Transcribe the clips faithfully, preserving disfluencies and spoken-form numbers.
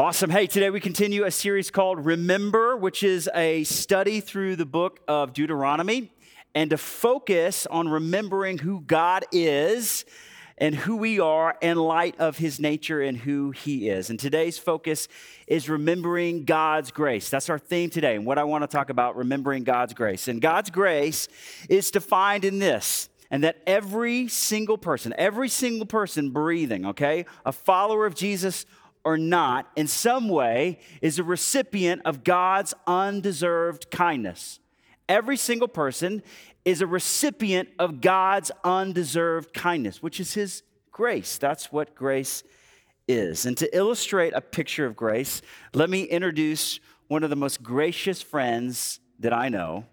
Awesome. Hey, today we continue a series called Remember, which is a study through the book of Deuteronomy and to focus on remembering who God is and who we are in light of his nature and who he is. And today's focus is remembering God's grace. That's our theme today. And what I want to talk about, remembering God's grace. And God's grace is defined in this, and that every single person, every single person breathing, okay, a follower of Jesus or not, in some way is a recipient of God's undeserved kindness. Every single person is a recipient of God's undeserved kindness, which is his grace. That's what grace is. And to illustrate a picture of grace, let me introduce one of the most gracious friends that I know,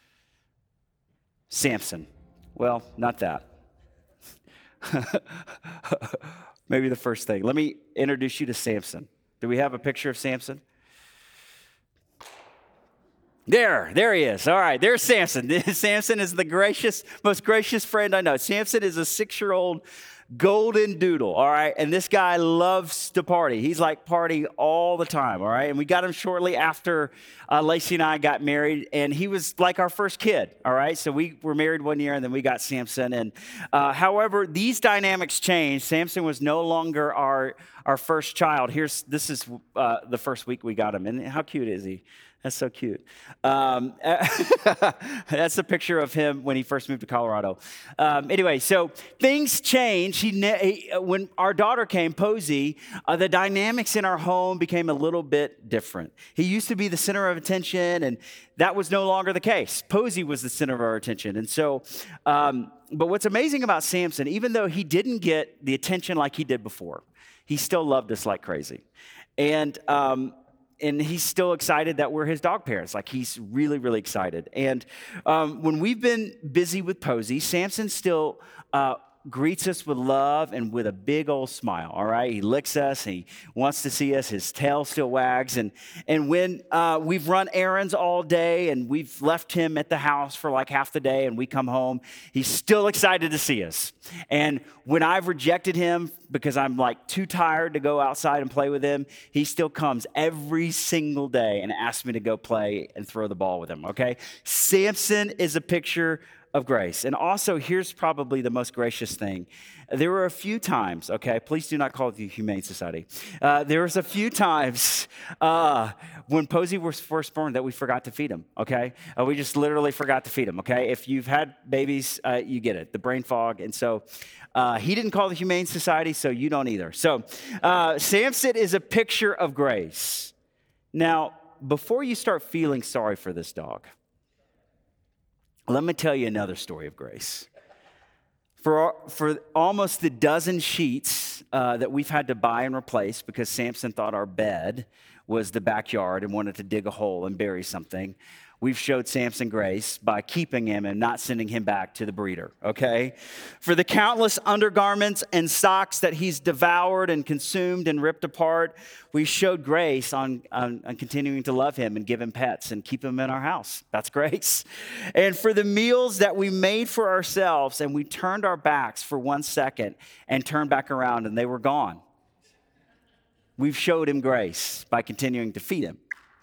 Samson. Well, not that. Maybe the first thing. Let me introduce you to Samson. Do we have a picture of Samson? There, there he is. All right, there's Samson. Samson is the gracious, most gracious friend I know. Samson is a six-year-old golden doodle, all right? And this guy loves to party. He's like party all the time, all right? And we got him shortly after uh, Lacey and I got married, and he was like our first kid, all right? So we were married one year, and then we got Samson. And uh, however, these dynamics changed. Samson was no longer our, our first child. Here's This is uh, the first week we got him. And how cute is he? That's so cute. Um, that's a picture of him when he first moved to Colorado. Um, anyway, so things changed. He, he, when our daughter came, Posey, uh, the dynamics in our home became a little bit different. He used to be the center of attention, and that was no longer the case. Posey was the center of our attention. And so, um, but what's amazing about Samson, even though he didn't get the attention like he did before, he still loved us like crazy. And um And he's still excited that we're his dog parents. Like, he's really, really excited. And um, when we've been busy with Posey, Samson still uh, greets us with love and with a big old smile, all right? He licks us. He wants to see us. His tail still wags. And, and when uh, we've run errands all day and we've left him at the house for like half the day and we come home, he's still excited to see us. And when I've rejected him because I'm like too tired to go outside and play with him, he still comes every single day and asks me to go play and throw the ball with him, okay? Samson is a picture of grace. And also, here's probably the most gracious thing. There were a few times, okay, please do not call it the Humane Society. Uh, there was a few times uh, when Posey was first born that we forgot to feed him, okay? Uh, we just literally forgot to feed him, okay? If you've had babies, uh, you get it, the brain fog. And so uh, he didn't call the Humane Society, so you don't either. So uh, Samson is a picture of grace. Now, before you start feeling sorry for this dog, let me tell you another story of grace. For, for almost the dozen sheets uh, that we've had to buy and replace because Samson thought our bed was the backyard and wanted to dig a hole and bury something, we've showed Samson grace by keeping him and not sending him back to the breeder, okay? For the countless undergarments and socks that he's devoured and consumed and ripped apart, we showed grace on, on, on continuing to love him and give him pets and keep him in our house. That's grace. And for the meals that we made for ourselves and we turned our backs for one second and turned back around and they were gone, we've showed him grace by continuing to feed him.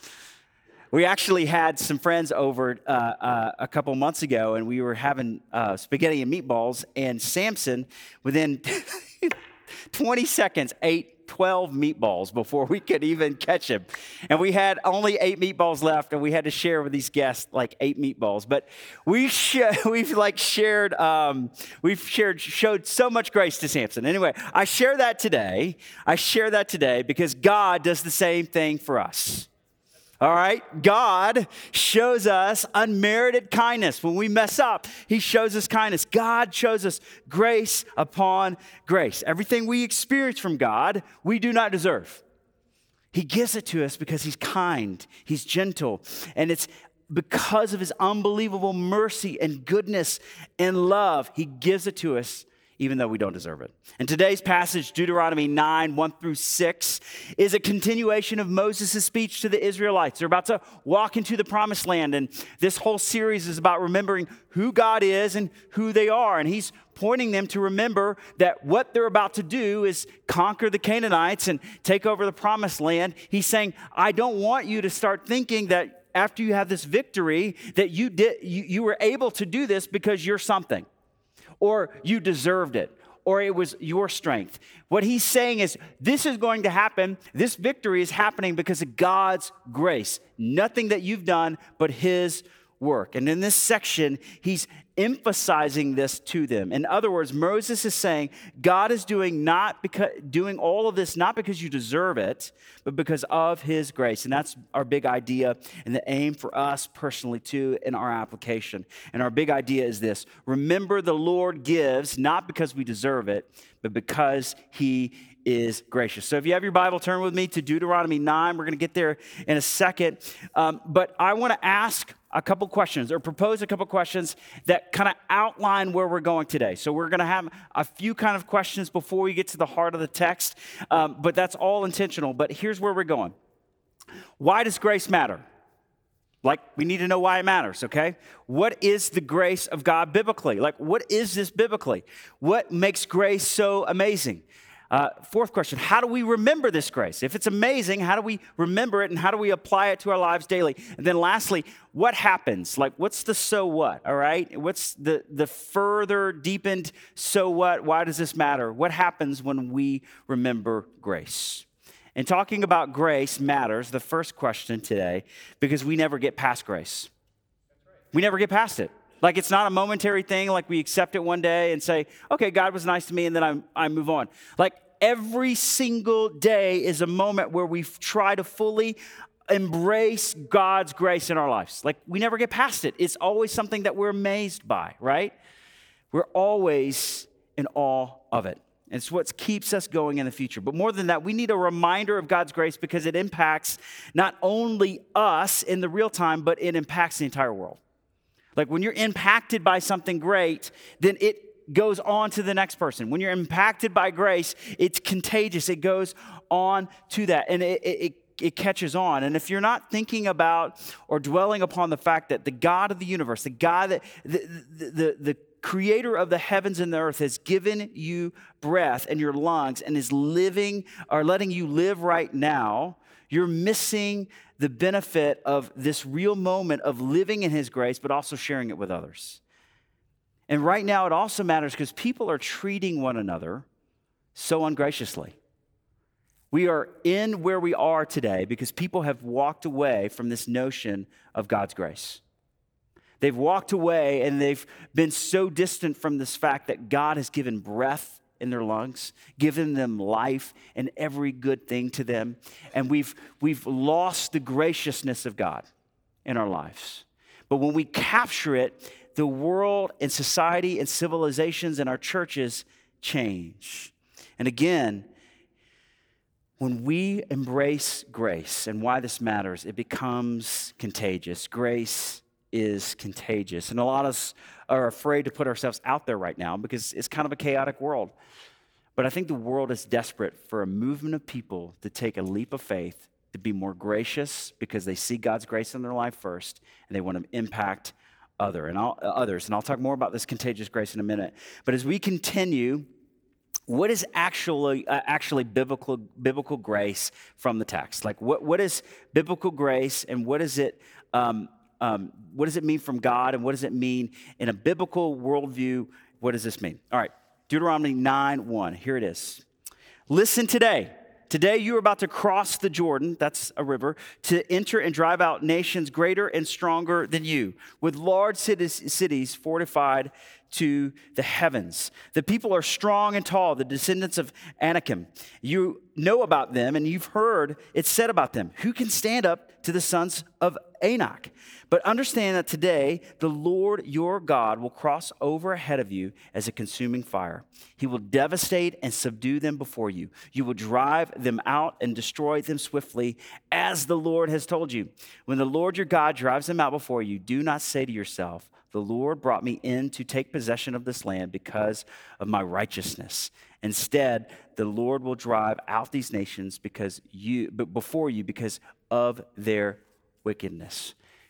We actually had some friends over uh, uh, a couple months ago, and we were having uh, spaghetti and meatballs, and Samson, within twenty seconds, ate twelve meatballs before we could even catch him. And we had only eight meatballs left, and we had to share with these guests like eight meatballs. But we sh- we've like shared, um, we've shared, showed so much grace to Samson. Anyway, I share that today. I share that today because God does the same thing for us. All right, God shows us unmerited kindness. When we mess up, he shows us kindness. God shows us grace upon grace. Everything we experience from God, we do not deserve. He gives it to us because he's kind, he's gentle, and it's because of his unbelievable mercy and goodness and love, he gives it to us even though we don't deserve it. And today's passage, Deuteronomy nine, one through six, is a continuation of Moses' speech to the Israelites. They're about to walk into the promised land, and this whole series is about remembering who God is and who they are. And he's pointing them to remember that what they're about to do is conquer the Canaanites and take over the promised land. He's saying, I don't want you to start thinking that after you have this victory, that you did you, you were able to do this because you're something, or you deserved it, or it was your strength. What he's saying is, this is going to happen. This victory is happening because of God's grace. Nothing that you've done, but his work. And in this section, he's emphasizing this to them. In other words, Moses is saying, God is doing not because doing all of this not because you deserve it, but because of his grace. And that's our big idea and the aim for us personally too in our application. And our big idea is this: remember, the Lord gives not because we deserve it, but because he is gracious. So if you have your Bible, turn with me to Deuteronomy nine. We're going to get there in a second. Um, but I want to ask a couple questions, or propose a couple questions that kind of outline where we're going today. So we're going to have a few kind of questions before we get to the heart of the text, um, but that's all intentional. But here's where we're going. Why does grace matter? Like, we need to know why it matters, okay? What is the grace of God biblically? Like, what is this biblically? What makes grace so amazing? Uh, fourth question, how do we remember this grace? If it's amazing, how do we remember it, and how do we apply it to our lives daily? And then lastly, what happens? Like, what's the so what, all right? What's the, the further deepened so what? Why does this matter? What happens when we remember grace? And talking about grace matters, the first question today, because we never get past grace. We never get past it. Like, it's not a momentary thing, like we accept it one day and say, okay, God was nice to me, and then I, I move on. Like, every single day is a moment where we try to fully embrace God's grace in our lives. Like, we never get past it. It's always something that we're amazed by, right? We're always in awe of it. It's what keeps us going in the future. But more than that, we need a reminder of God's grace because it impacts not only us in the real time, but it impacts the entire world. Like, when you're impacted by something great, then it goes on to the next person. When you're impacted by grace, it's contagious. It goes on to that, and it, it, it catches on. And if you're not thinking about or dwelling upon the fact that the God of the universe, the God that the, the, the, the creator of the heavens and the earth has given you breath in your lungs and is living or letting you live right now, you're missing the benefit of this real moment of living in his grace, but also sharing it with others. And right now it also matters because people are treating one another so ungraciously. We are in where we are today because people have walked away from this notion of God's grace. They've walked away and they've been so distant from this fact that God has given breath in their lungs, given them life and every good thing to them. And we've, we've lost the graciousness of God in our lives. But when we capture it, the world and society and civilizations and our churches change. And again, when we embrace grace, and why this matters, it becomes contagious. Grace is contagious. And a lot of us are afraid to put ourselves out there right now because it's kind of a chaotic world. But I think the world is desperate for a movement of people to take a leap of faith, to be more gracious because they see God's grace in their life first, and they want to impact other and I'll, uh, others. And I'll talk more about this contagious grace in a minute. But as we continue, what is actually uh, actually biblical biblical grace from the text? Like, what what is biblical grace, and what is it? Um, Um, what does it mean from God, and what does it mean in a biblical worldview? What does this mean? All right, Deuteronomy nine one, here it is. Listen today. Today you are about to cross the Jordan, that's a river, to enter and drive out nations greater and stronger than you, with large cities, cities fortified to the heavens. The people are strong and tall, the descendants of Anakim. You know about them, and you've heard it said about them. Who can stand up to the sons of Anak? But understand that today the Lord your God will cross over ahead of you as a consuming fire. He will devastate and subdue them before you. You will drive them out and destroy them swiftly, as the Lord has told you. When the Lord your God drives them out before you, do not say to yourself, the Lord brought me in to take possession of this land because of my righteousness. Instead, the Lord will drive out these nations because you, but before you because of their wickedness.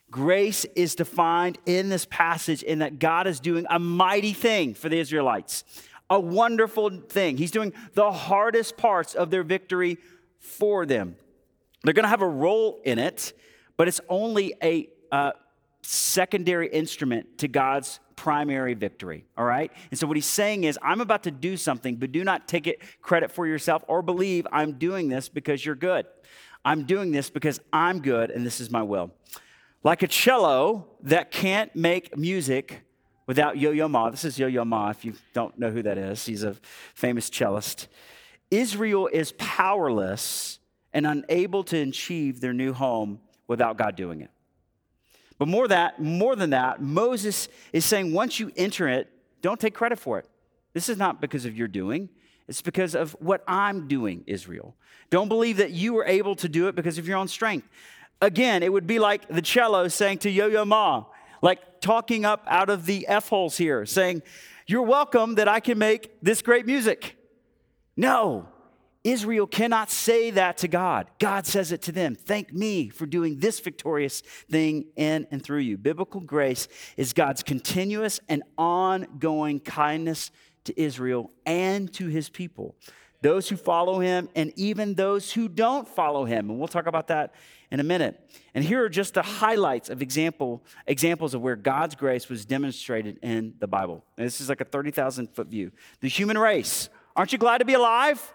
Grace is defined in this passage in that God is doing a mighty thing for the Israelites, a wonderful thing. He's doing the hardest parts of their victory for them. They're going to have a role in it, but it's only a uh, secondary instrument to God's primary victory, all right? And so what he's saying is, I'm about to do something, but do not take it credit for yourself or believe I'm doing this because you're good. I'm doing this because I'm good, and this is my will. Like a cello that can't make music without Yo-Yo Ma. This is Yo-Yo Ma, if you don't know who that is. He's a famous cellist. Israel is powerless and unable to achieve their new home without God doing it. But more that, more than that, Moses is saying once you enter it, don't take credit for it. This is not because of your doing. It's because of what I'm doing, Israel. Don't believe that you were able to do it because of your own strength. Again, it would be like the cello saying to Yo-Yo Ma, like talking up out of the F-holes here, saying, you're welcome that I can make this great music. No, Israel cannot say that to God. God says it to them. Thank me for doing this victorious thing in and through you. Biblical grace is God's continuous and ongoing kindness to Israel and to his people, those who follow him and even those who don't follow him. And we'll talk about that in a minute. And here are just the highlights of example examples of where God's grace was demonstrated in the Bible. And this is like a thirty thousand foot view. The human race. Aren't you glad to be alive?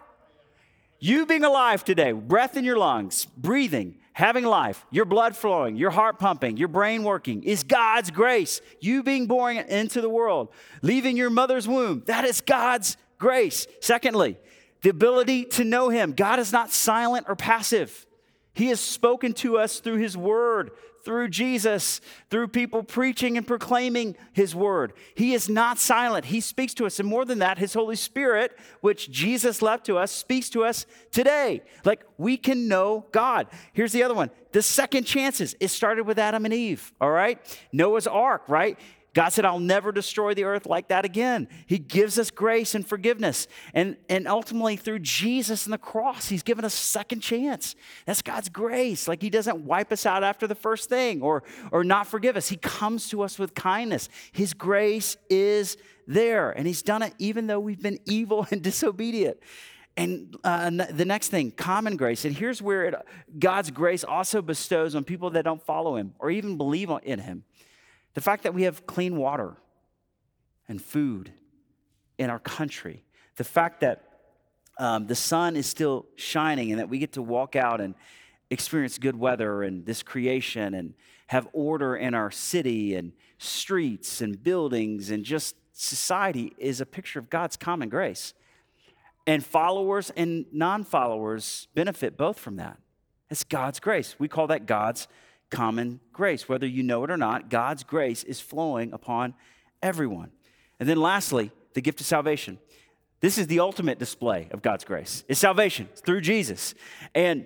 You being alive today, breath in your lungs, breathing, having life, your blood flowing, your heart pumping, your brain working is God's grace. You being born into the world, leaving your mother's womb, that is God's grace. Secondly, the ability to know him. God is not silent or passive. He has spoken to us through his word, through Jesus, through people preaching and proclaiming his word. He is not silent. He speaks to us. And more than that, his Holy Spirit, which Jesus left to us, speaks to us today. Like we can know God. Here's the other one. The second chances. It started with Adam and Eve, all right? Noah's Ark, right? God said, I'll never destroy the earth like that again. He gives us grace and forgiveness. And, and ultimately, through Jesus and the cross, he's given us a second chance. That's God's grace. Like he doesn't wipe us out after the first thing or, or not forgive us. He comes to us with kindness. His grace is there. And he's done it even though we've been evil and disobedient. And uh, the next thing, common grace. And here's where it, God's grace also bestows on people that don't follow him or even believe in him. The fact that we have clean water and food in our country. The fact that um, the sun is still shining and that we get to walk out and experience good weather and this creation and have order in our city and streets and buildings and just society is a picture of God's common grace. And followers and non-followers benefit both from that. It's God's grace. We call that God's common grace. Whether you know it or not, God's grace is flowing upon everyone. And then lastly, the gift of salvation. This is the ultimate display of God's grace. It's salvation through Jesus. And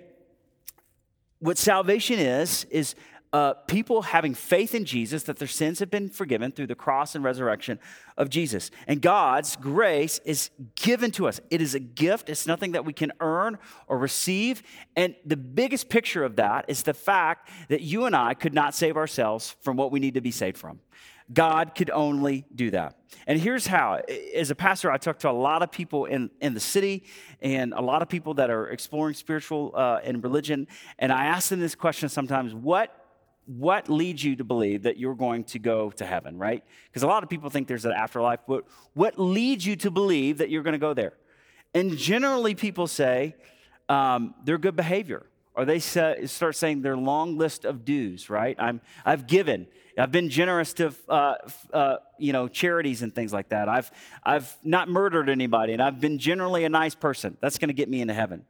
what salvation is, is uh, people having faith in Jesus, that their sins have been forgiven through the cross and resurrection of Jesus. And God's grace is given to us. It is a gift. It's nothing that we can earn or receive. And the biggest picture of that is the fact that you and I could not save ourselves from what we need to be saved from. God could only do that. And here's how. As a pastor, I talk to a lot of people in, in the city and a lot of people that are exploring spiritual uh, and religion. And I ask them this question sometimes, what What leads you to believe that you're going to go to heaven, right? Because a lot of people think there's an afterlife. But what leads you to believe that you're going to go there? And generally people say um, their good behavior. Or they say, start saying their long list of dues, right? I'm, I've given. I've been generous to uh, uh, you know, charities and things like that. I've, I've not murdered anybody, and I've been generally a nice person. That's going to get me into heaven.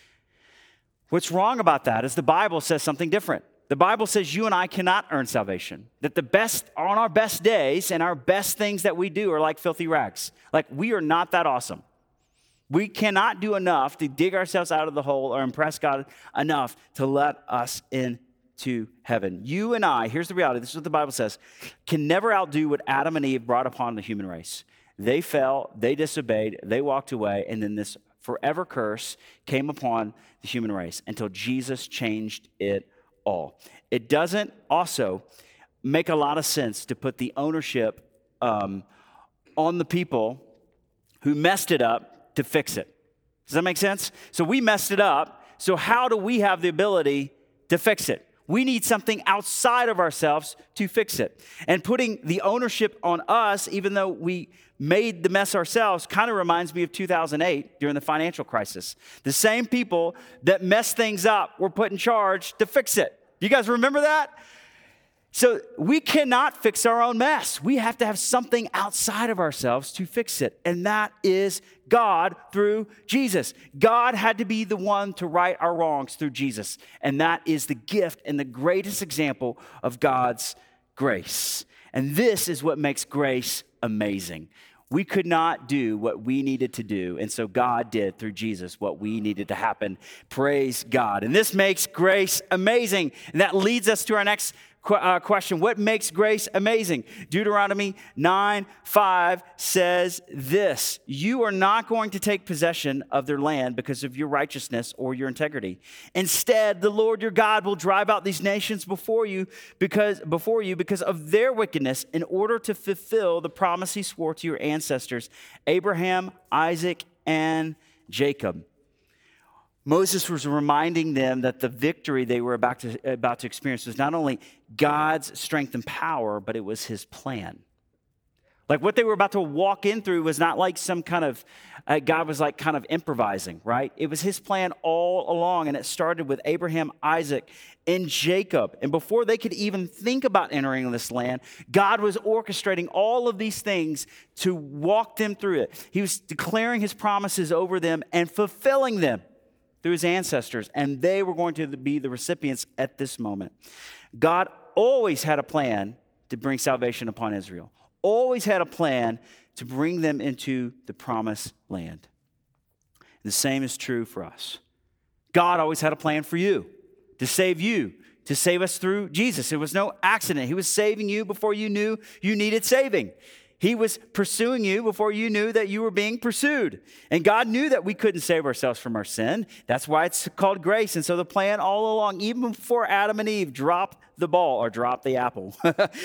What's wrong about that is the Bible says something different. The Bible says you and I cannot earn salvation. That the best, on our best days and our best things that we do are like filthy rags. Like we are not that awesome. We cannot do enough to dig ourselves out of the hole or impress God enough to let us into heaven. You and I, here's the reality, this is what the Bible says, can never outdo what Adam and Eve brought upon the human race. They fell, they disobeyed, they walked away, and then this forever curse came upon the human race until Jesus changed it all. It doesn't also make a lot of sense to put the ownership um, on the people who messed it up to fix it. Does that make sense? So we messed it up. So how do we have the ability to fix it? We need something outside of ourselves to fix it. And putting the ownership on us, even though we made the mess ourselves, kind of reminds me of two thousand eight during the financial crisis. The same people that messed things up were put in charge to fix it. Do you guys remember that? So we cannot fix our own mess. We have to have something outside of ourselves to fix it. And that is God through Jesus. God had to be the one to right our wrongs through Jesus. And that is the gift and the greatest example of God's grace. And this is what makes grace amazing. We could not do what we needed to do. And so God did through Jesus what we needed to happen. Praise God. And this makes grace amazing. And that leads us to our next Uh, question. What makes grace amazing? Deuteronomy nine five says this: you are not going to take possession of their land because of your righteousness or your integrity. Instead, the Lord your God will drive out these nations before you because before you because of their wickedness, in order to fulfill the promise he swore to your ancestors, Abraham, Isaac, and Jacob. Moses was reminding them that the victory they were about to, about to experience was not only God's strength and power, but it was his plan. Like what they were about to walk in through was not like some kind of, uh, God was like kind of improvising, right? It was his plan all along, and it started with Abraham, Isaac, and Jacob. And before they could even think about entering this land, God was orchestrating all of these things to walk them through it. He was declaring his promises over them and fulfilling them through his ancestors, and they were going to be the recipients at this moment. God always had a plan to bring salvation upon Israel, always had a plan to bring them into the promised land. The same is true for us. God always had a plan for you, to save you, to save us through Jesus. It was no accident. He was saving you before you knew you needed saving. He was pursuing you before you knew that you were being pursued. And God knew that we couldn't save ourselves from our sin. That's why it's called grace. And so the plan all along, even before Adam and Eve dropped the ball or dropped the apple,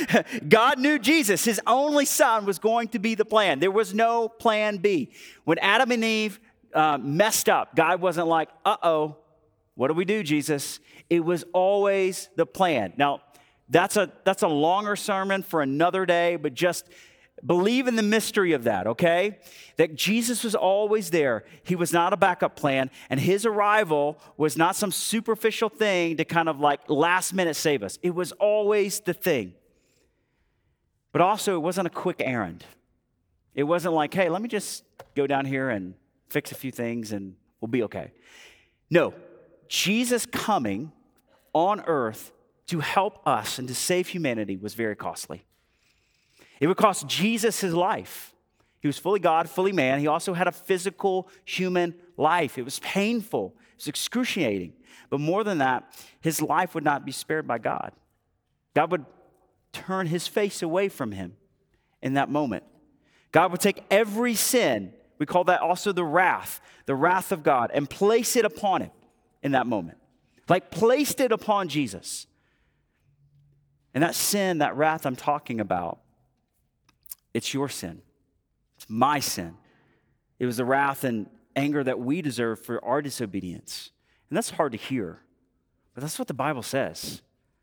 God knew Jesus, his only son, was going to be the plan. There was no plan B. When Adam and Eve uh, messed up, God wasn't like, uh-oh, what do we do, Jesus? It was always the plan. Now, that's a that's a longer sermon for another day, but just believe in the mystery of that, okay? That Jesus was always there. He was not a backup plan, and his arrival was not some superficial thing to kind of like last minute save us. It was always the thing. But also, it wasn't a quick errand. It wasn't like, hey, let me just go down here and fix a few things and we'll be okay. No, Jesus coming on earth to help us and to save humanity was very costly. It would cost Jesus his life. He was fully God, fully man. He also had a physical human life. It was painful. It was excruciating. But more than that, his life would not be spared by God. God would turn his face away from him in that moment. God would take every sin, we call that also the wrath, the wrath of God, and place it upon him in that moment. Like placed it upon Jesus. And that sin, that wrath I'm talking about, it's your sin. It's my sin. It was the wrath and anger that we deserve for our disobedience. And that's hard to hear, but that's what the Bible says.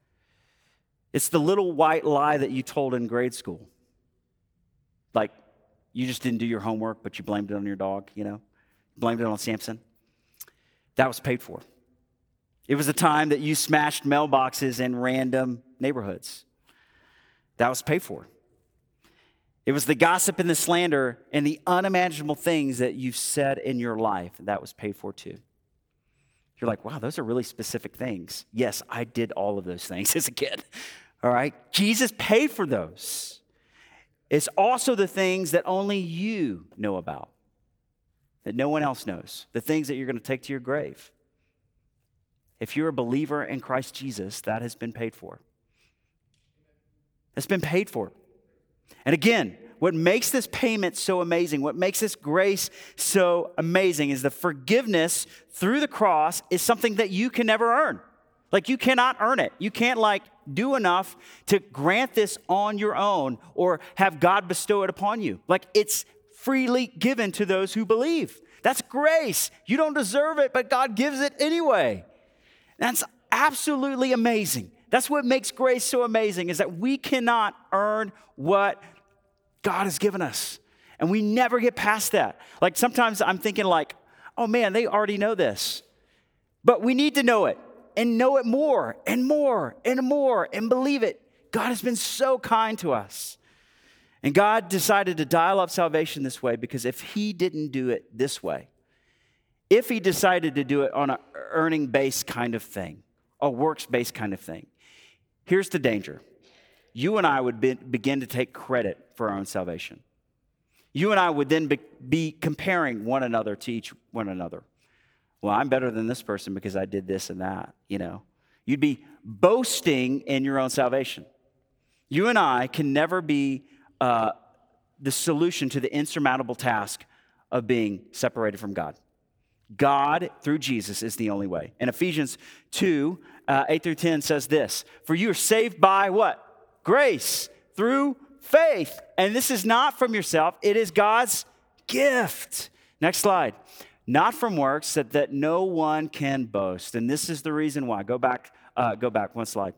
It's the little white lie that you told in grade school. Like, you just didn't do your homework, but you blamed it on your dog, you know? Blamed it on Samson. That was paid for. It was the time that you smashed mailboxes in random neighborhoods. That was paid for. It was the gossip and the slander and the unimaginable things that you've said in your life. That was paid for too. You're like, wow, those are really specific things. Yes, I did all of those things as a kid. All right? Jesus paid for those. It's also the things that only you know about, that no one else knows, the things that you're going to take to your grave. If you're a believer in Christ Jesus, that has been paid for. It's been paid for. And again, what makes this payment so amazing, what makes this grace so amazing is the forgiveness through the cross is something that you can never earn. Like you cannot earn it. You can't like do enough to grant this on your own or have God bestow it upon you. Like it's freely given to those who believe. That's grace. You don't deserve it, but God gives it anyway. That's absolutely amazing. That's what makes grace so amazing, is that we cannot earn what God has given us. And we never get past that. Like sometimes I'm thinking like, oh man, they already know this. But we need to know it and know it more and more and more and believe it. God has been so kind to us. And God decided to dial up salvation this way because if he didn't do it this way, if he decided to do it on an earning-based kind of thing, a works-based kind of thing, here's the danger. You and I would be, begin to take credit for our own salvation. You and I would then be, be comparing one another to each one another. Well, I'm better than this person because I did this and that, you know. You'd be boasting in your own salvation. You and I can never be uh, the solution to the insurmountable task of being separated from God. God, through Jesus, is the only way. And Ephesians two, uh, eight through ten says this, for you are saved by what? Grace, through faith. And this is not from yourself. It is God's gift. Next slide. Not from works, that, that no one can boast. And this is the reason why. Go back, uh, go back one slide.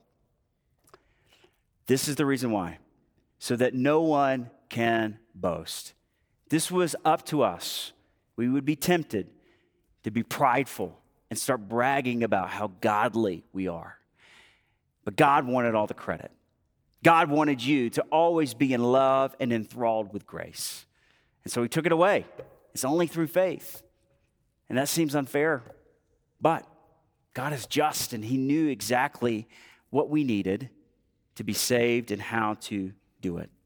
This is the reason why. So that no one can boast. This was up to us. We would be tempted to be prideful and start bragging about how godly we are. But God wanted all the credit. God wanted you to always be in love and enthralled with grace. And so he took it away. It's only through faith. And that seems unfair. But God is just, and he knew exactly what we needed to be saved and how to do it.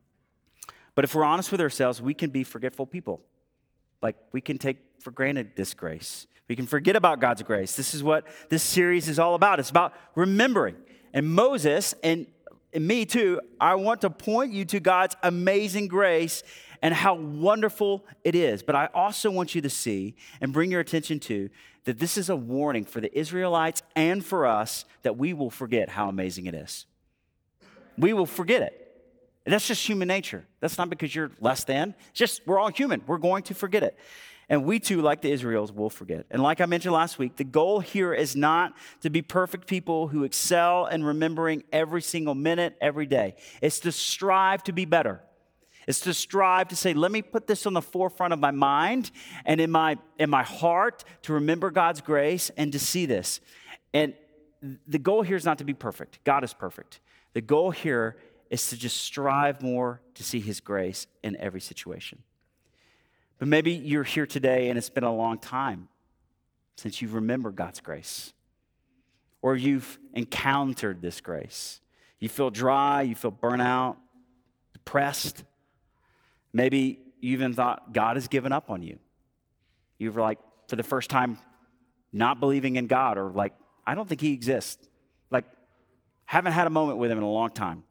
But if we're honest with ourselves, we can be forgetful people. Like we can take for granted this grace. We can forget about God's grace. This is what this series is all about. It's about remembering. And Moses, and, and me too, I want to point you to God's amazing grace and how wonderful it is. But I also want you to see and bring your attention to that this is a warning for the Israelites and for us that we will forget how amazing it is. We will forget it. And that's just human nature. That's not because you're less than. It's just we're all human. We're going to forget it. And we too, like the Israels, will forget. And like I mentioned last week, the goal here is not to be perfect people who excel in remembering every single minute, every day. It's to strive to be better. It's to strive to say, let me put this on the forefront of my mind and in my, in my heart to remember God's grace and to see this. And the goal here is not to be perfect. God is perfect. The goal here is to just strive more to see his grace in every situation. But maybe you're here today and it's been a long time since you've remembered God's grace. Or you've encountered this grace. You feel dry, you feel burnt out, depressed. Maybe you even thought God has given up on you. You've like, for the first time, not believing in God, or like, I don't think he exists. Like, haven't had a moment with him in a long time.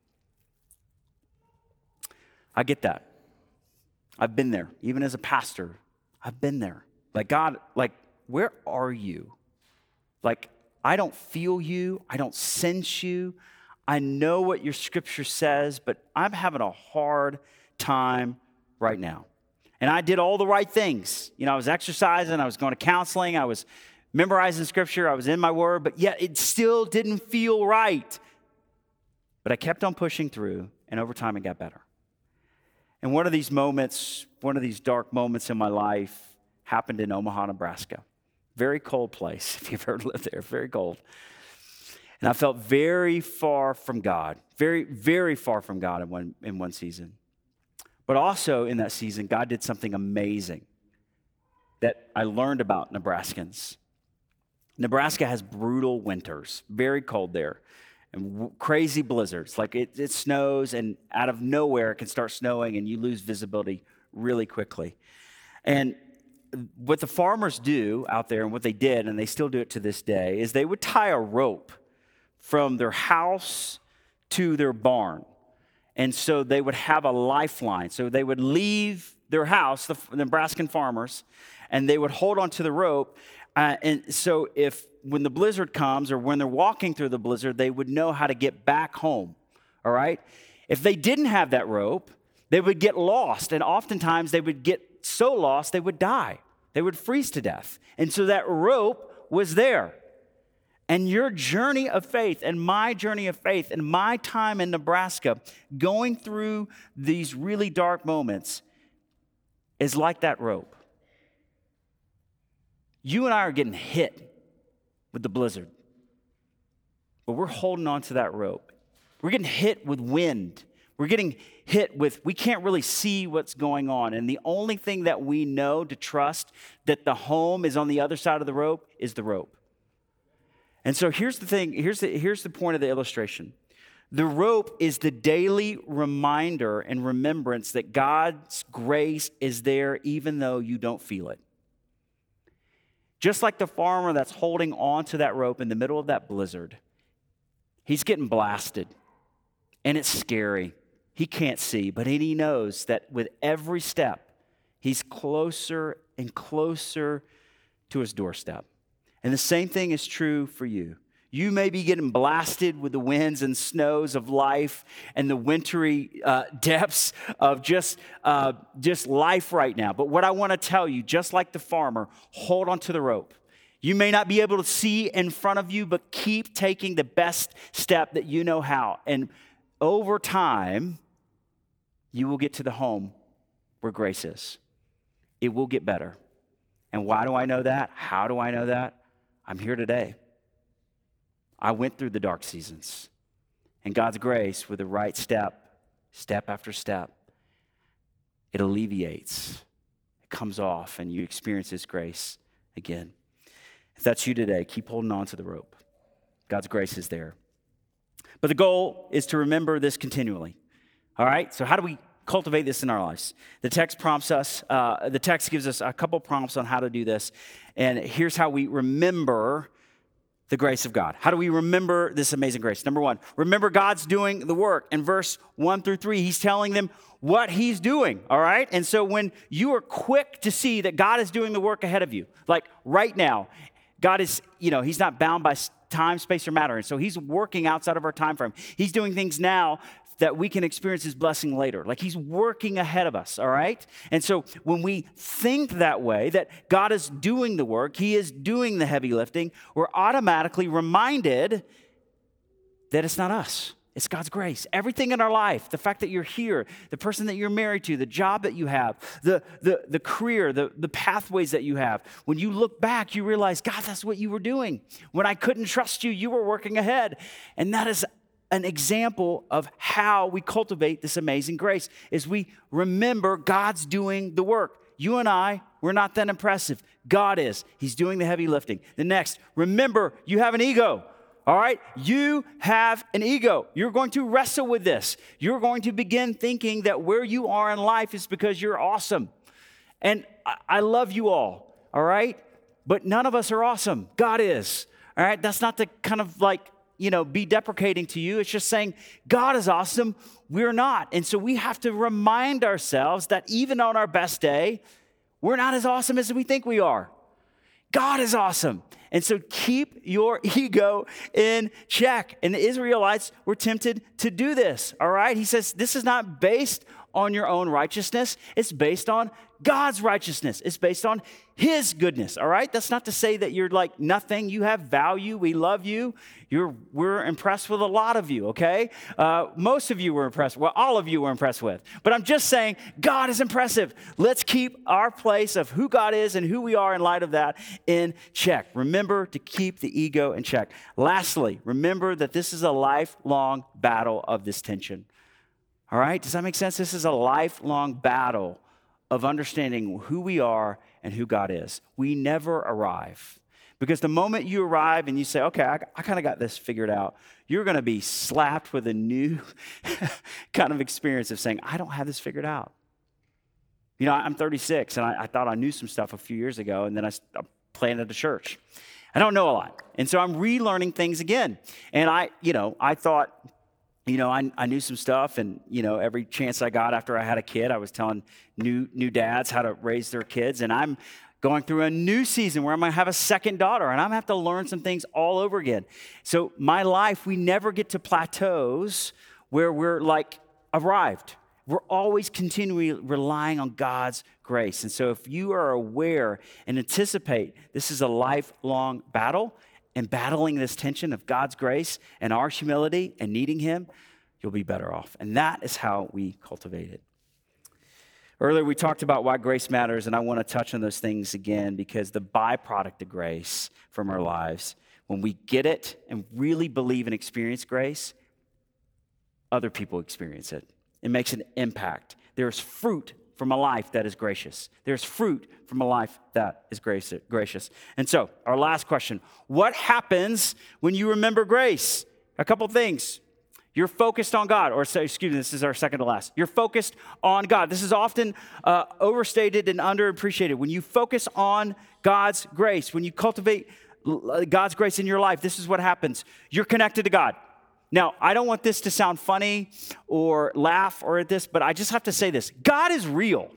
I get that. I've been there. Even as a pastor, I've been there. Like, God, like, where are you? Like, I don't feel you. I don't sense you. I know what your scripture says, but I'm having a hard time right now. And I did all the right things. You know, I was exercising. I was going to counseling. I was memorizing scripture. I was in my word, but yet it still didn't feel right. But I kept on pushing through, and over time it got better. And one of these moments, one of these dark moments in my life happened in Omaha, Nebraska. Very cold place, if you've ever lived there, very cold. And I felt very far from God, very, very far from God in one, in one season. But also in that season, God did something amazing that I learned about Nebraskans. Nebraska has brutal winters, very cold there. And w- crazy blizzards, like it, it snows and out of nowhere it can start snowing and you lose visibility really quickly. And what the farmers do out there and what they did, and they still do it to this day, is they would tie a rope from their house to their barn. And so they would have a lifeline. So they would leave their house, the, the Nebraskan farmers, and they would hold onto the rope Uh, and so if when the blizzard comes or when they're walking through the blizzard, they would know how to get back home, all right? If they didn't have that rope, they would get lost, and oftentimes they would get so lost they would die. They would freeze to death. And so that rope was there. And your journey of faith and my journey of faith and my time in Nebraska going through these really dark moments is like that rope. You and I are getting hit with the blizzard, but we're holding on to that rope. We're getting hit with wind. We're getting hit with, we can't really see what's going on. And the only thing that we know to trust that the home is on the other side of the rope is the rope. And so here's the thing, here's the, here's the point of the illustration. The rope is the daily reminder and remembrance that God's grace is there even though you don't feel it. Just like the farmer that's holding on to that rope in the middle of that blizzard, he's getting blasted, and it's scary. He can't see, but he knows that with every step, he's closer and closer to his doorstep. And the same thing is true for you. You may be getting blasted with the winds and snows of life and the wintry uh, depths of just, uh, just life right now. But what I want to tell you, just like the farmer, hold on to the rope. You may not be able to see in front of you, but keep taking the best step that you know how. And over time, you will get to the home where grace is. It will get better. And why do I know that? How do I know that? I'm here today. I went through the dark seasons, and God's grace, with the right step, step after step, it alleviates, it comes off, and you experience His grace again. If that's you today, keep holding on to the rope. God's grace is there. But the goal is to remember this continually. All right? So how do we cultivate this in our lives? The text prompts us, uh, the text gives us a couple prompts on how to do this. And here's how we remember the grace of God. How do we remember this amazing grace? Number one, remember God's doing the work. In verse one through three, He's telling them what He's doing, all right? And so when you are quick to see that God is doing the work ahead of you, like right now, God is, you know, He's not bound by time, space, or matter. And so He's working outside of our time frame. He's doing things now that we can experience His blessing later. Like He's working ahead of us, all right? And so when we think that way, that God is doing the work, He is doing the heavy lifting, we're automatically reminded that it's not us. It's God's grace. Everything in our life, the fact that you're here, the person that you're married to, the job that you have, the, the, the career, the, the pathways that you have, when you look back, you realize, God, that's what you were doing. When I couldn't trust you, you were working ahead. And that is an example of how we cultivate this amazing grace, is we remember God's doing the work. You and I, we're not that impressive. God is. He's doing the heavy lifting. The next, remember, you have an ego. All right? You have an ego. You're going to wrestle with this. You're going to begin thinking that where you are in life is because you're awesome. And I love you all, all right? But none of us are awesome. God is. All right? That's not to kind of like, you know, be deprecating to you. It's just saying God is awesome. We're not. And so we have to remind ourselves that even on our best day, we're not as awesome as we think we are. God is awesome. And so keep your ego in check. And the Israelites were tempted to do this, all right? He says this is not based on your own righteousness. It's based on God's righteousness. It's based on His goodness, all right? That's not to say that you're like nothing. You have value. We love you. You're, we're impressed with a lot of you, okay? Uh, most of you were impressed. Well, all of you were impressed with. But I'm just saying God is impressive. Let's keep our place of who God is and who we are in light of that in check. Remember to keep the ego in check. Lastly, remember that this is a lifelong battle of this tension. All right? Does that make sense? This is a lifelong battle of understanding who we are and who God is. We never arrive. Because the moment you arrive and you say, okay, I, I kind of got this figured out, you're going to be slapped with a new kind of experience of saying, I don't have this figured out. You know, I'm thirty-six, and I, I thought I knew some stuff a few years ago, and then I, I planted a church. I don't know a lot. And so I'm relearning things again. And I, you know, I thought, you know, I, I knew some stuff, and, you know, every chance I got after I had a kid, I was telling new new dads how to raise their kids. And I'm, going through a new season where I'm going to have a second daughter and I'm going to have to learn some things all over again. So my life, we never get to plateaus where we're like arrived. We're always continually relying on God's grace. And so if you are aware and anticipate this is a lifelong battle and battling this tension of God's grace and our humility and needing him, you'll be better off. And that is how we cultivate it. Earlier, we talked about why grace matters, and I want to touch on those things again because the byproduct of grace from our lives, when we get it and really believe and experience grace, other people experience it. It makes an impact. There's fruit from a life that is gracious. There's fruit from a life that is gracious. And so, our last question, what happens when you remember grace? A couple things. You're focused on God, or say, excuse me, this is our second to last. You're focused on God. This is often uh, overstated and underappreciated. When you focus on God's grace, when you cultivate God's grace in your life, this is what happens. You're connected to God. Now, I don't want this to sound funny or laugh or at this, but I just have to say this. God is real.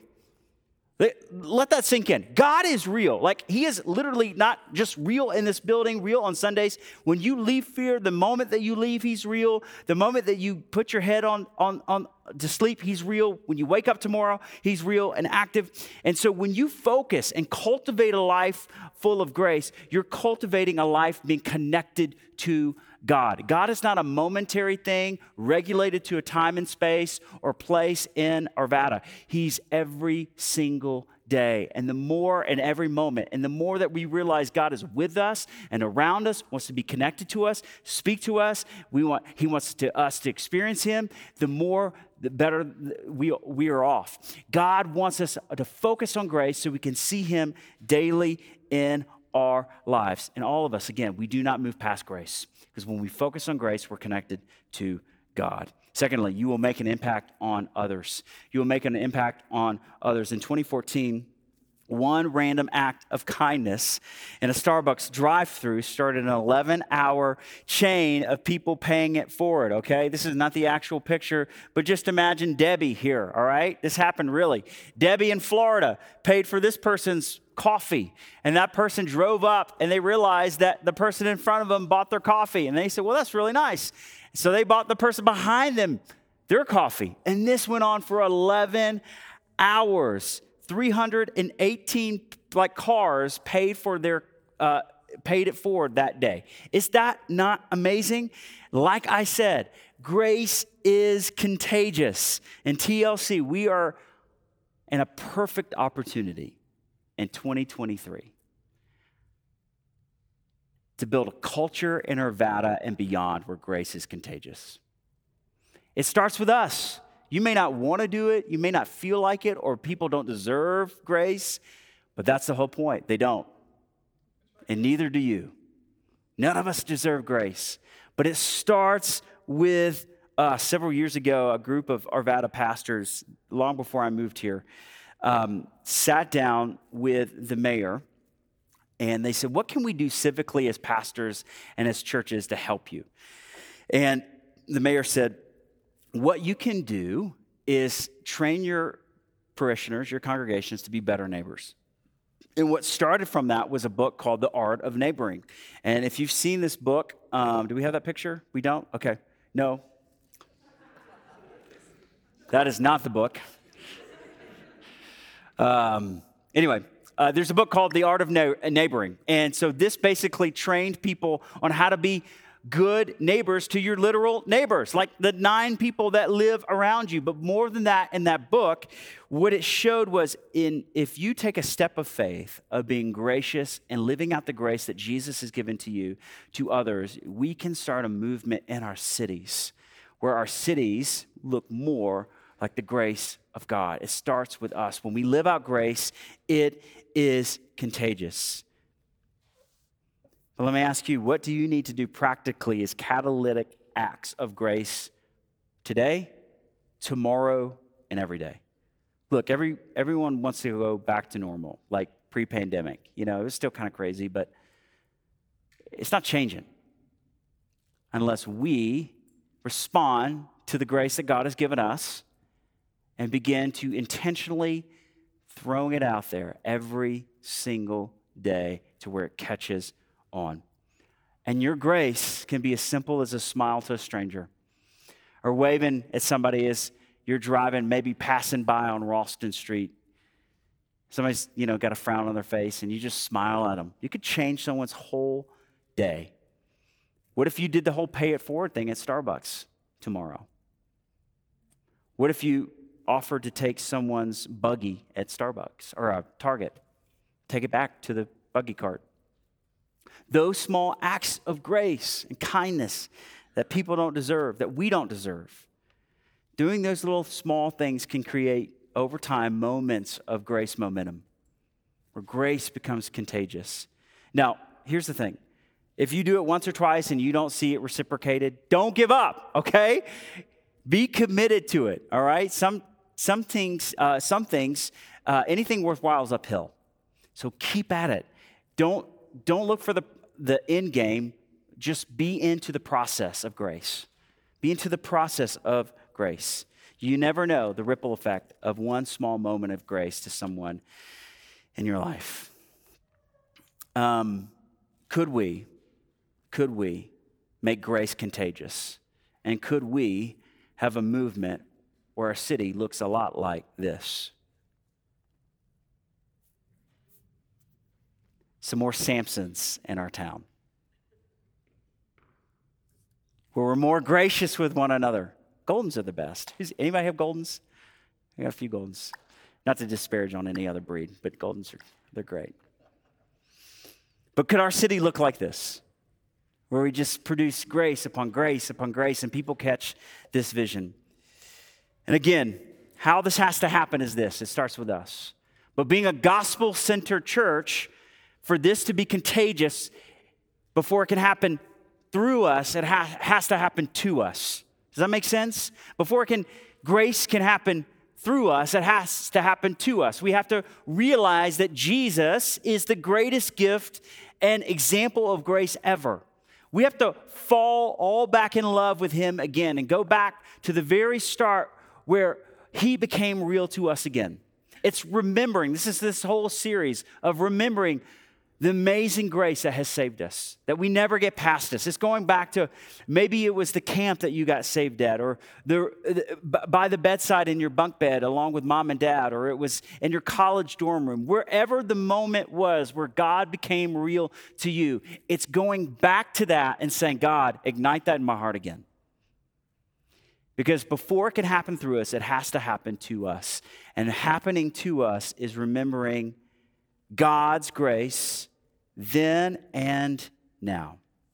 Let that sink in. God is real. Like, he is literally not just real in this building, real on Sundays. When you leave fear, the moment that you leave, he's real. The moment that you put your head on, on, on to sleep, he's real. When you wake up tomorrow, he's real and active. And so when you focus and cultivate a life full of grace, you're cultivating a life being connected to God. God is not a momentary thing regulated to a time and space or place in Arvada. He's every single day. And the more and every moment, and the more that we realize God is with us and around us, wants to be connected to us, speak to us, we want he wants to us to experience him, the more the better we, we are off. God wants us to focus on grace so we can see him daily in our lives. And all of us, again, we do not move past grace. Because when we focus on grace, we're connected to God. Secondly, you will make an impact on others. You will make an impact on others. In twenty fourteen, one random act of kindness in a Starbucks drive-thru started an eleven-hour chain of people paying it forward, okay? This is not the actual picture, but just imagine Debbie here, all right? This happened really. Debbie in Florida paid for this person's coffee, and that person drove up, and they realized that the person in front of them bought their coffee, and they said, well, that's really nice. So they bought the person behind them their coffee, and this went on for eleven hours. three hundred eighteen like cars paid for their uh, paid it forward that day. Is that not amazing? Like I said, grace is contagious. In T L C, we are in a perfect opportunity in twenty twenty-three to build a culture in Arvada and beyond where grace is contagious. It starts with us. You may not want to do it, you may not feel like it, or people don't deserve grace, but that's the whole point. They don't. And neither do you. None of us deserve grace. But it starts with us. Several years ago, a group of Arvada pastors, long before I moved here, um, sat down with the mayor, and they said, what can we do civically as pastors and as churches to help you? And the mayor said, what you can do is train your parishioners, your congregations, to be better neighbors. And what started from that was a book called The Art of Neighboring. And if you've seen this book, um, do we have that picture? We don't? Okay. No. That is not the book. Um, anyway, uh, there's a book called The Art of Na- Neighboring. And so this basically trained people on how to be good neighbors to your literal neighbors, like the nine people that live around you. But more than that, in that book, what it showed was in if you take a step of faith of being gracious and living out the grace that Jesus has given to you, to others, we can start a movement in our cities where our cities look more like the grace of God. It starts with us. When we live out grace, it is contagious. But let me ask you, what do you need to do practically as catalytic acts of grace today, tomorrow, and every day? Look, every everyone wants to go back to normal, like pre-pandemic. You know, it was still kind of crazy, but it's not changing unless we respond to the grace that God has given us and begin to intentionally throwing it out there every single day to where it catches on. And your grace can be as simple as a smile to a stranger, or waving at somebody as you're driving, maybe passing by on Ralston Street. Somebody's, you know, got a frown on their face and you just smile at them. You could change someone's whole day. What if you did the whole pay it forward thing at Starbucks tomorrow? What if you offered to take someone's buggy at Starbucks or a Target, take it back to the buggy cart? Those small acts of grace and kindness that people don't deserve, that we don't deserve, doing those little small things can create, over time, moments of grace momentum, where grace becomes contagious. Now, here's the thing. If you do it once or twice and you don't see it reciprocated, don't give up, okay? Be committed to it, all right? Some, some things, uh, some things uh, anything worthwhile is uphill. So keep at it. Don't, don't look for the, the end game. Just be into the process of grace. Be into the process of grace. You never know the ripple effect of one small moment of grace to someone in your life. Um, could we, could we make grace contagious? And could we have a movement where our city looks a lot like this? Some more Samsons in our town, where we're more gracious with one another. Goldens are the best. Who's, anybody have Goldens? I got a few Goldens. Not to disparage on any other breed, but Goldens, are they're great. But could our city look like this, where we just produce grace upon grace upon grace, and people catch this vision? And again, how this has to happen is this. It starts with us. But being a gospel-centered church, for this to be contagious, before it can happen through us, it ha- has to happen to us. Does that make sense? Before it can, grace can happen through us, it has to happen to us. We have to realize that Jesus is the greatest gift and example of grace ever. We have to fall all back in love with him again and go back to the very start where he became real to us again. It's remembering. This is this whole series of remembering the amazing grace that has saved us, that we never get past us. It's going back to maybe it was the camp that you got saved at, or the, the, by the bedside in your bunk bed along with mom and dad, or it was in your college dorm room. Wherever the moment was where God became real to you, it's going back to that and saying, God, ignite that in my heart again. Because before it can happen through us, it has to happen to us. And happening to us is remembering God's grace then and now.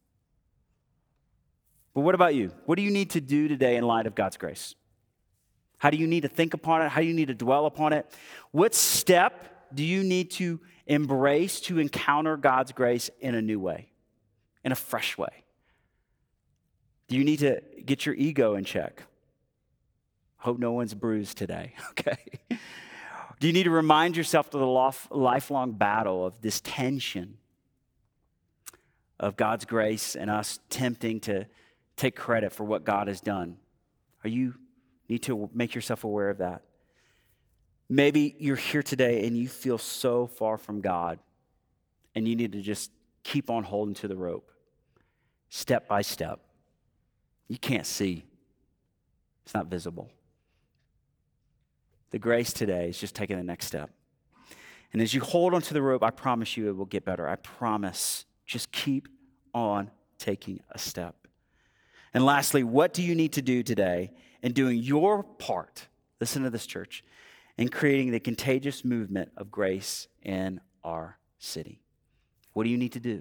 But what about you? What do you need to do today in light of God's grace? How do you need to think upon it? How do you need to dwell upon it? What step do you need to embrace to encounter God's grace in a new way, in a fresh way? Do you need to get your ego in check? Hope no one's bruised today, okay? Do you need to remind yourself of the lifelong battle of this tension of God's grace and us tempting to take credit for what God has done? Are you need to make yourself aware of that? Maybe you're here today and you feel so far from God and you need to just keep on holding to the rope, step by step. You can't see. It's not visible. The grace today is just taking the next step. And as you hold onto the rope, I promise you it will get better. I promise. Just keep on taking a step. And lastly, what do you need to do today in doing your part, listen to this, church, in creating the contagious movement of grace in our city? What do you need to do?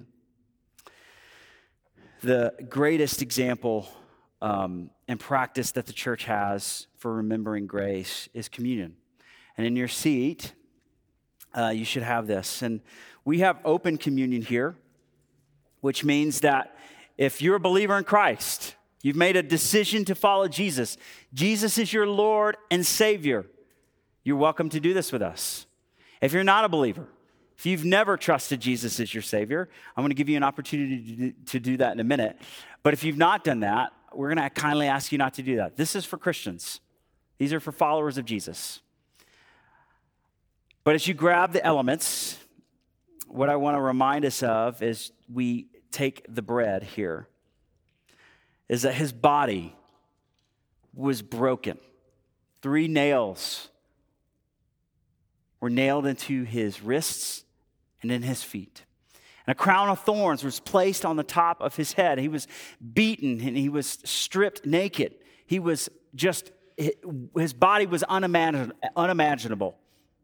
The greatest example um, and practice that the church has for remembering grace is communion. And in your seat, uh, you should have this. And we have open communion here, which means that if you're a believer in Christ, you've made a decision to follow Jesus, Jesus is your Lord and Savior, you're welcome to do this with us. If you're not a believer, if you've never trusted Jesus as your Savior, I'm going to give you an opportunity to do, to do that in a minute. But if you've not done that, we're going to kindly ask you not to do that. This is for Christians. These are for followers of Jesus. But as you grab the elements, what I want to remind us of is we take the bread here, is that his body was broken. Three nails were nailed into his wrists and in his feet. And a crown of thorns was placed on the top of his head. He was beaten and he was stripped naked. He was just, his body was unimagin- unimaginable.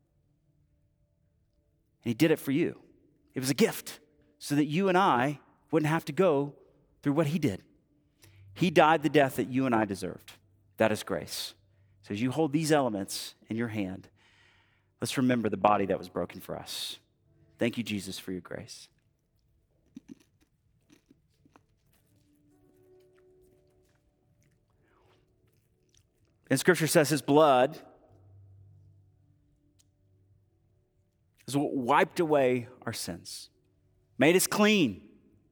And he did it for you. It was a gift so that you and I wouldn't have to go through what he did. He died the death that you and I deserved. That is grace. So as you hold these elements in your hand, let's remember the body that was broken for us. Thank you, Jesus, for your grace. And Scripture says his blood is what wiped away our sins, made us clean.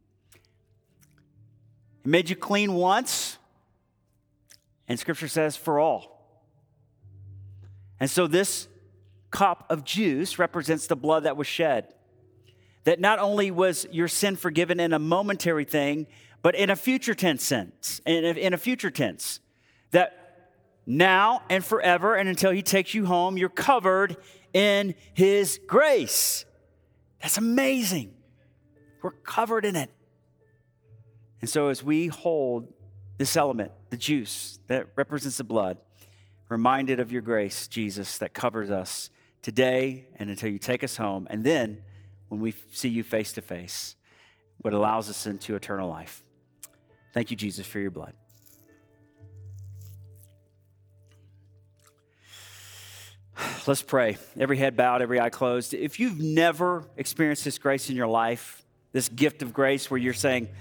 It made you clean once, and Scripture says for all. And so this cup of juice represents the blood that was shed. That not only was your sin forgiven in a momentary thing, but in a future tense sense, in a, in a future tense, that now and forever and until he takes you home, you're covered in his grace. That's amazing. We're covered in it. And so as we hold this element, the juice that represents the blood, reminded of your grace, Jesus, that covers us today and until you take us home, and then when we see you face to face, what allows us into eternal life. Thank you, Jesus, for your blood. Let's pray. Every head bowed, every eye closed. If you've never experienced this grace in your life, this gift of grace where you're saying,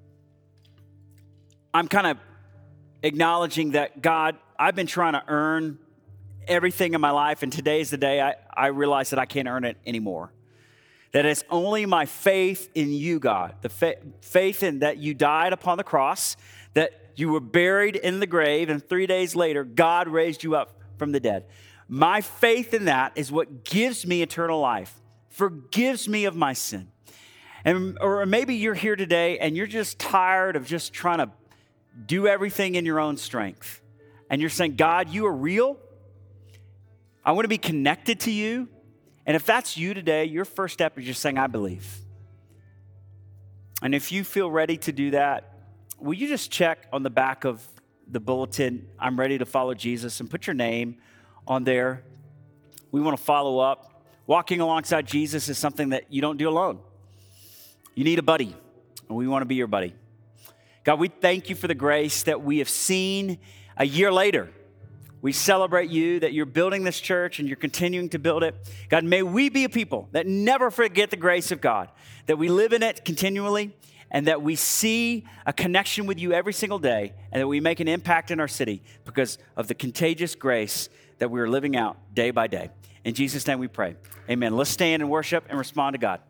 I'm kind of acknowledging that, God, I've been trying to earn everything in my life, and today's the day I, I realize that I can't earn it anymore. That it's only my faith in you, God, the fa- faith in that you died upon the cross, that you were buried in the grave, and three days later, God raised you up from the dead. My faith in that is what gives me eternal life, forgives me of my sin. And or maybe you're here today and you're just tired of just trying to do everything in your own strength. And you're saying, God, you are real. I want to be connected to you. And if that's you today, your first step is just saying, I believe. And if you feel ready to do that, will you just check on the back of the bulletin, I'm ready to follow Jesus, and put your name on there. We want to follow up. Walking alongside Jesus is something that you don't do alone. You need a buddy, and we want to be your buddy. God, we thank you for the grace that we have seen a year later. We celebrate you, that you're building this church and you're continuing to build it. God, may we be a people that never forget the grace of God, that we live in it continually, and that we see a connection with you every single day, and that we make an impact in our city because of the contagious grace that we are living out day by day. In Jesus' name we pray. Amen. Let's stand and worship and respond to God.